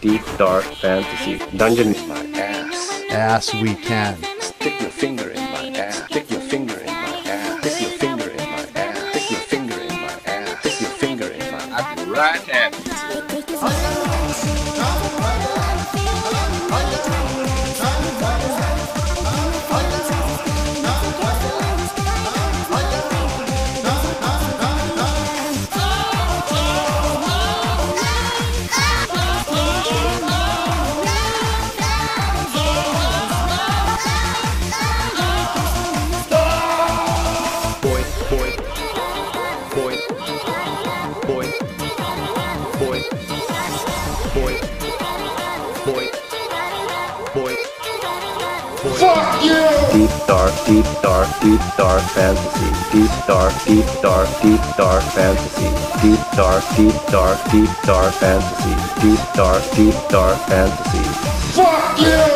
deep dark fantasy. Dungeon in my ass. Ass we can. Stick your finger in my ass. Stick your finger in my ass. Stick your finger in my ass. Stick your finger in my ass. Stick your finger in my ass. I'd be right happy to. Fuck you! Deep dark fantasy. Deep dark fantasy. Deep dark fantasy. Deep dark fantasy. Fuck you!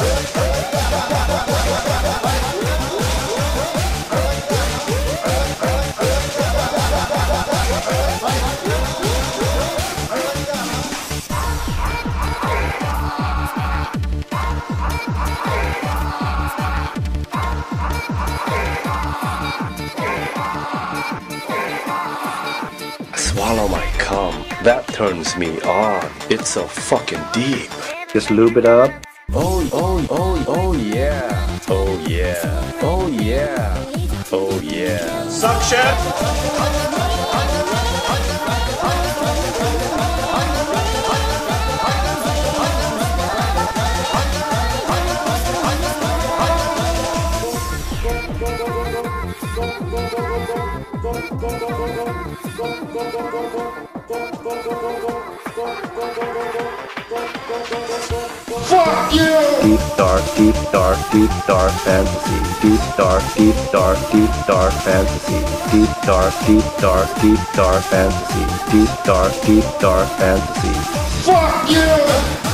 Swallow my cum. That turns me on. It's so fucking deep. Just lube it up. Oh yeah. Oh yeah. Oh yeah. Oh yeah. Suction! Fuck you! Deep dark fantasy. Deep dark fantasy. Deep dark fantasy. Deep dark fantasy. Fuck you!